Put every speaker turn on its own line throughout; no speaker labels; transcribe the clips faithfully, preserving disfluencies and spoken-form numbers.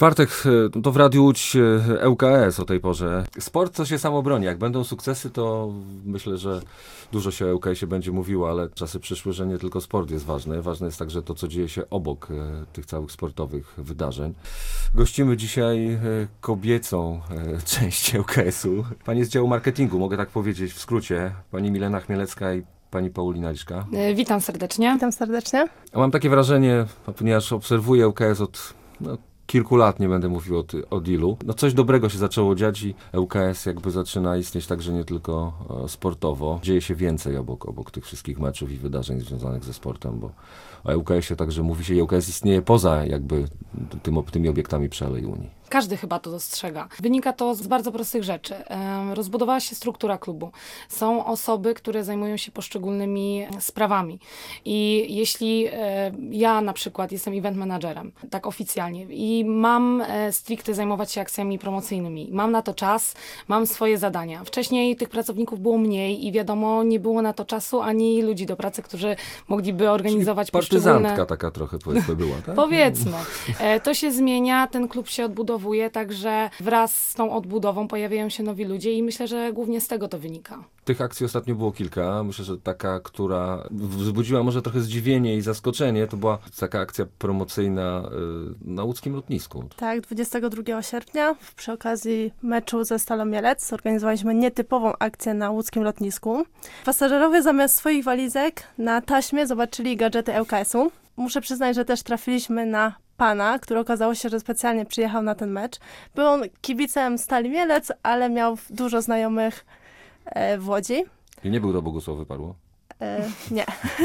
czwartek to w Radiu Łódź L K S o tej porze. Sport to się samo broni. Jak będą sukcesy, to myślę, że dużo się o L K S-ie będzie mówiło, ale czasy przyszły, że nie tylko sport jest ważny. Ważne jest także to, co dzieje się obok tych całych sportowych wydarzeń. Gościmy dzisiaj kobiecą część L K S-u. Pani z działu marketingu, mogę tak powiedzieć w skrócie. Pani Milena Chmielewska i pani Paulina Liszka.
Witam serdecznie.
Witam serdecznie.
A mam takie wrażenie, ponieważ obserwuję L K S od no, kilku lat, nie będę mówił o, ty, o dealu. No coś dobrego się zaczęło dziać i L K S jakby zaczyna istnieć także nie tylko e, sportowo. Dzieje się więcej obok, obok tych wszystkich meczów i wydarzeń związanych ze sportem, bo o L K S-ie także mówi się, że L K S istnieje poza jakby tym, tymi obiektami przy Alei Unii.
Każdy chyba to dostrzega. Wynika to z bardzo prostych rzeczy. Rozbudowała się struktura klubu. Są osoby, które zajmują się poszczególnymi sprawami. I jeśli ja na przykład jestem event managerem, tak oficjalnie, i mam stricte zajmować się akcjami promocyjnymi, mam na to czas, mam swoje zadania. Wcześniej tych pracowników było mniej i wiadomo, nie było na to czasu ani ludzi do pracy, którzy mogliby organizować
Czyli
poszczególne...
partyzantka taka trochę powiedzmy była, tak?
Powiedzmy. To się zmienia, ten klub się odbudowuje, także wraz z tą odbudową pojawiają się nowi ludzie i myślę, że głównie z tego to wynika.
Tych akcji ostatnio było kilka. Myślę, że taka, która wzbudziła może trochę zdziwienie i zaskoczenie, to była taka akcja promocyjna y, na łódzkim lotnisku.
Tak, dwudziestego drugiego sierpnia przy okazji meczu ze Stalą Mielec zorganizowaliśmy nietypową akcję na łódzkim lotnisku. Pasażerowie zamiast swoich walizek na taśmie zobaczyli gadżety L K S-u. Muszę przyznać, że też trafiliśmy na pana, który okazało się, że specjalnie przyjechał na ten mecz. Był on kibicem Stali Mielec, ale miał dużo znajomych e, w Łodzi.
I nie był to Bogusław Wyparło?
E, nie.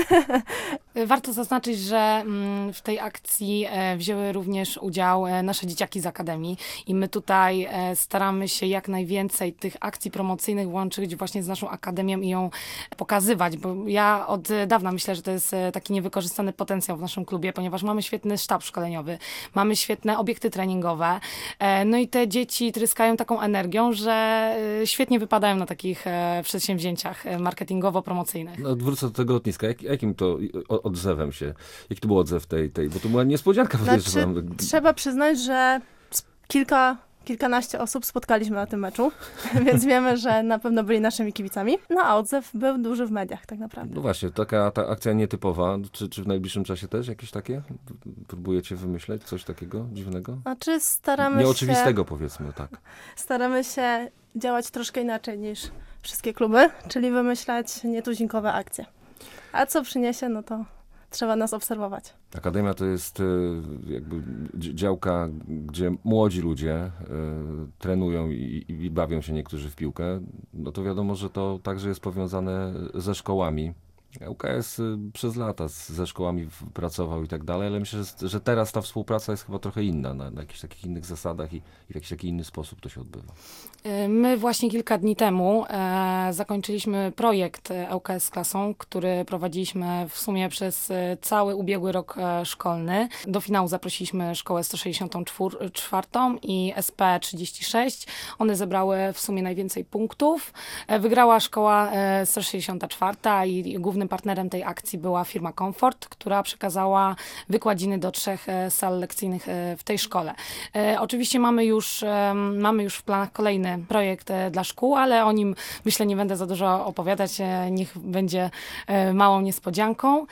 Warto zaznaczyć, że w tej akcji wzięły również udział nasze dzieciaki z Akademii i my tutaj staramy się jak najwięcej tych akcji promocyjnych łączyć właśnie z naszą Akademią i ją pokazywać, bo ja od dawna myślę, że to jest taki niewykorzystany potencjał w naszym klubie, ponieważ mamy świetny sztab szkoleniowy, mamy świetne obiekty treningowe, no i te dzieci tryskają taką energią, że świetnie wypadają na takich przedsięwzięciach marketingowo-promocyjnych.
No, wrócę do tego lotniska. Jak, jakim to odzewem się? Jaki to był odzew tej, tej bo to była niespodzianka.
Znaczy,
tam...
Trzeba przyznać, że kilka, kilkanaście osób spotkaliśmy na tym meczu, więc wiemy, że na pewno byli naszymi kibicami. No a odzew był duży w mediach tak naprawdę.
No właśnie, taka ta akcja nietypowa. Czy, czy w najbliższym czasie też jakieś takie? Próbujecie wymyśleć coś takiego dziwnego?
Znaczy staramy
Nieoczywistego
się,
powiedzmy, tak.
Staramy się działać troszkę inaczej niż wszystkie kluby, czyli wymyślać nietuzinkowe akcje. A co przyniesie, no to trzeba nas obserwować.
Akademia to jest jakby działka, gdzie młodzi ludzie y, trenują i, i bawią się niektórzy w piłkę. No to wiadomo, że to także jest powiązane ze szkołami. L K S przez lata z, ze szkołami pracował i tak dalej, ale myślę, że, że teraz ta współpraca jest chyba trochę inna, na, na jakichś takich innych zasadach i, i w jakiś taki inny sposób to się odbywa.
My właśnie kilka dni temu e, zakończyliśmy projekt L K S z klasą, który prowadziliśmy w sumie przez cały ubiegły rok e, szkolny. Do finału zaprosiliśmy szkołę sto sześćdziesiąt cztery i S P trzydzieści sześć. One zebrały w sumie najwięcej punktów. E, wygrała szkoła e, sto sześćdziesiąt cztery i, i głównym partnerem tej akcji była firma Comfort, która przekazała wykładziny do trzech e, sal lekcyjnych e, w tej szkole. E, oczywiście mamy już, e, mamy już w planach kolejny projekt dla szkół, ale o nim myślę nie będę za dużo opowiadać, niech będzie małą niespodzianką.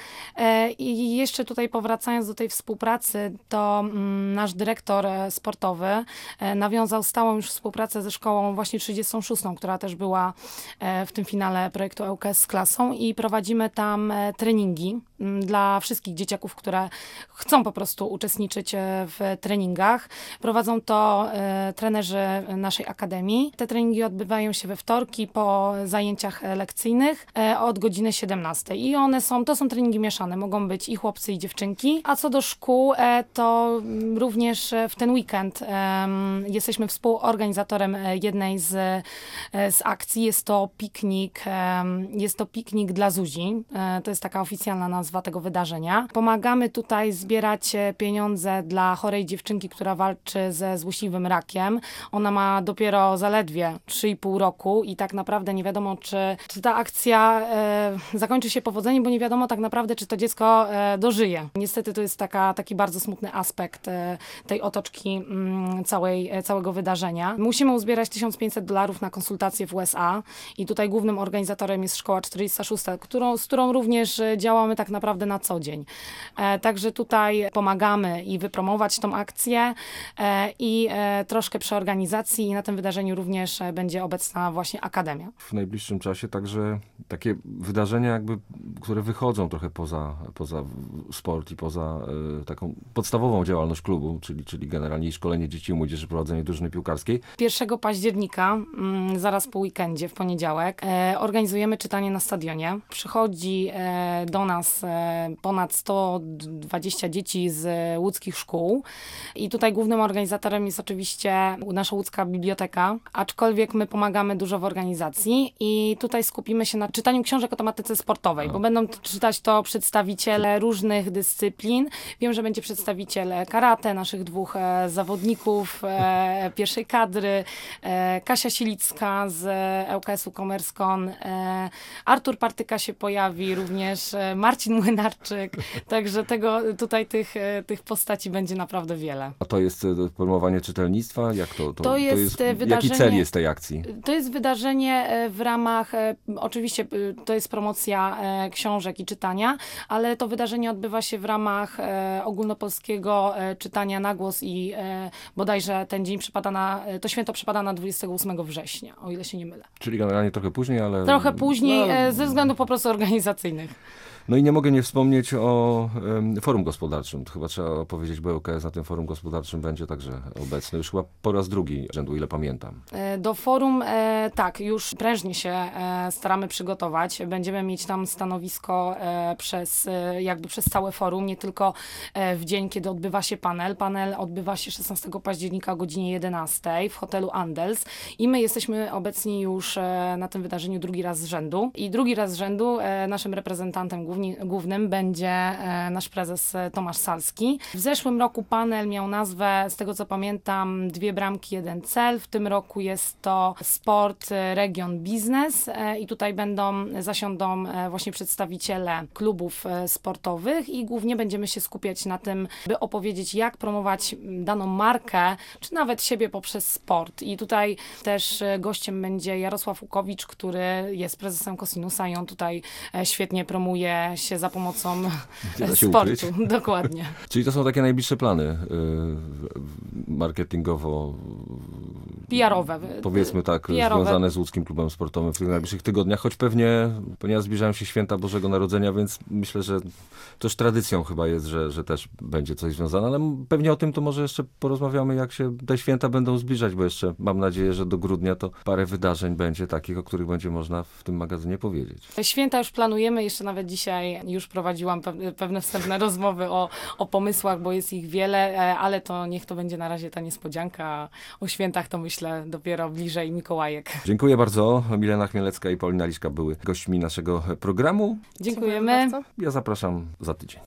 I jeszcze tutaj powracając do tej współpracy, to nasz dyrektor sportowy nawiązał stałą już współpracę ze szkołą właśnie trzydziestą szóstą, która też była w tym finale projektu L K S z klasą i prowadzimy tam treningi dla wszystkich dzieciaków, które chcą po prostu uczestniczyć w treningach. Prowadzą to trenerzy naszej akademii. Te treningi odbywają się we wtorki po zajęciach lekcyjnych od godziny siedemnastej. I one są, to są treningi mieszane, mogą być i chłopcy, i dziewczynki. A co do szkół, to również w ten weekend um, jesteśmy współorganizatorem jednej z, z akcji. Jest to piknik, um, jest to piknik dla Zuzi. Dzieci. E, to jest taka oficjalna nazwa tego wydarzenia. Pomagamy tutaj zbierać e, pieniądze dla chorej dziewczynki, która walczy ze złośliwym rakiem. Ona ma dopiero zaledwie trzy i pół roku i tak naprawdę nie wiadomo, czy, czy ta akcja e, zakończy się powodzeniem, bo nie wiadomo tak naprawdę, czy to dziecko e, dożyje. Niestety to jest taka, taki bardzo smutny aspekt e, tej otoczki m, całej, e, całego wydarzenia. Musimy uzbierać tysiąc pięćset dolarów na konsultacje w U S A i tutaj głównym organizatorem jest Szkoła czterdzieści sześć, którą, z którą również e, działamy tak naprawdę na co dzień. E, także tutaj pomagamy i wypromować tą akcję e, i e, troszkę przy organizacji i na tym wydarzeniu również e, będzie obecna właśnie Akademia.
W najbliższym czasie także takie wydarzenia jakby, które wychodzą trochę poza, poza sport i poza y, taką podstawową działalność klubu, czyli, czyli generalnie szkolenie dzieci i młodzieży, prowadzenie drużyny piłkarskiej.
pierwszego października, mm, zaraz po weekendzie, w poniedziałek, e, organizujemy czytanie na stadionie. Przychodzi e, do nas e, ponad sto dwadzieścia dzieci z e, łódzkich szkół i tutaj głównym organizatorem jest oczywiście nasza łódzka biblioteka, aczkolwiek my pomagamy dużo w organizacji i tutaj skupimy się na czytaniu książek o tematyce sportowej, bo będą czytać to przedstawiciele różnych dyscyplin. Wiem, że będzie przedstawiciel karate, naszych dwóch e, zawodników e, pierwszej kadry, e, Kasia Silicka z L K S-u Komerskon, e, Artur Partyka się pojawi, również e, Marcin Młynarczyk, także tego, tutaj tych, e, tych postaci będzie naprawdę wiele.
A to jest y, promowanie czytelnictwa? Jak to, to,
To jest, e,
Jaki
wydarzenie-
cel jest tej akcji?
To jest wydarzenie e, w ramach, e, oczywiście e, to jest promocja e, książek i czytania, ale to wydarzenie odbywa się w ramach e, ogólnopolskiego e, czytania na głos i e, bodajże ten dzień przypada na, e, to święto przypada na dwudziestego ósmego września, o ile się nie mylę.
Czyli generalnie trochę później, ale...
Trochę później,
No,
e, ze względów po prostu organizacyjnych.
No i nie mogę nie wspomnieć o em, forum gospodarczym. To chyba trzeba opowiedzieć, bo L K S na tym forum gospodarczym będzie także obecny. Już chyba po raz drugi rzędu, ile pamiętam.
E, Do forum, e, tak, już prężnie się e, staramy przygotować. Będziemy mieć tam stanowisko e, przez, e, jakby przez całe forum, nie tylko e, w dzień, kiedy odbywa się panel. Panel odbywa się szesnastego października o godzinie jedenastej w hotelu Andels i my jesteśmy obecni już e, na tym wydarzeniu drugi raz z rzędu. I drugi raz z rzędu e, naszym reprezentantem główni, głównym będzie e, nasz prezes e, Tomasz Salski. W zeszłym roku panel miał nazwę, z tego co pamiętam, dwie bramki, jeden cel. W tym roku jest to sport, e, region, biznes e, i tutaj będą, zasiądą e, właśnie przedstawiciele klubów e, sportowych i głównie będziemy się skupiać na tym, by opowiedzieć, jak promować daną markę, czy nawet siebie poprzez sport. I tutaj też e, gościem będzie Jarosław Łukowicz, który jest prezesem Cosinusa i on tutaj e, świetnie promuje się za pomocą
Nie da się
sportu.
ukryć.
Dokładnie.
Czyli to są takie najbliższe plany y, marketingowo,
P R-owe.
powiedzmy tak,
P R-owe.
związane z łódzkim klubem sportowym w tych najbliższych tygodniach, choć pewnie, ponieważ zbliżają się święta Bożego Narodzenia, więc myślę, że też tradycją chyba jest, że, że też będzie coś związane, ale pewnie o tym to może jeszcze porozmawiamy, jak się te święta będą zbliżać, bo jeszcze mam nadzieję, że do grudnia to parę wydarzeń będzie takich, o których będzie można w tym magazynie powiedzieć.
Święta już planujemy, jeszcze nawet dzisiaj już prowadziłam pe- pewne wstępne rozmowy o, o pomysłach, bo jest ich wiele, e, ale to niech to będzie na razie ta niespodzianka. A o świętach to myślę dopiero bliżej Mikołajek.
Dziękuję bardzo. Milena Chmielecka i Paulina Liszka były gośćmi naszego programu.
Dziękujemy.
bardzo.
Ja zapraszam za tydzień.